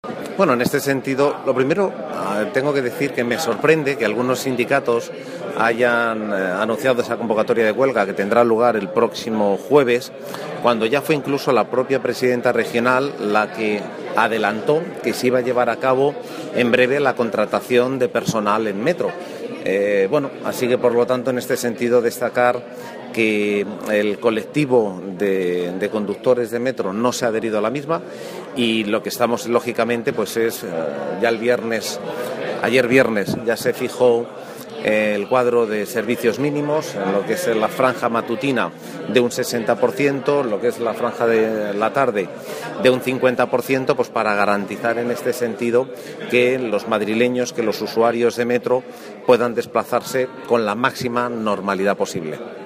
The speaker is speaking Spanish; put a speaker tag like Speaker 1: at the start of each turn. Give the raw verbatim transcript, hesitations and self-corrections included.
Speaker 1: Bueno, en este sentido, lo primero, tengo que decir que me sorprende que algunos sindicatos hayan anunciado esa convocatoria de huelga que tendrá lugar el próximo jueves, cuando ya fue incluso la propia presidenta regional la que adelantó que se iba a llevar a cabo en breve la contratación de personal en Metro. Eh, bueno, así que por lo tanto en este sentido destacar que el colectivo de, de conductores de Metro no se ha adherido a la misma y lo que estamos lógicamente pues es eh, ya el viernes, ayer viernes ya se fijó el cuadro de servicios mínimos, en lo que es la franja matutina de un sesenta por ciento, lo que es la franja de la tarde de un cincuenta por ciento, pues para garantizar en este sentido que los madrileños, que los usuarios de Metro puedan desplazarse con la máxima normalidad posible.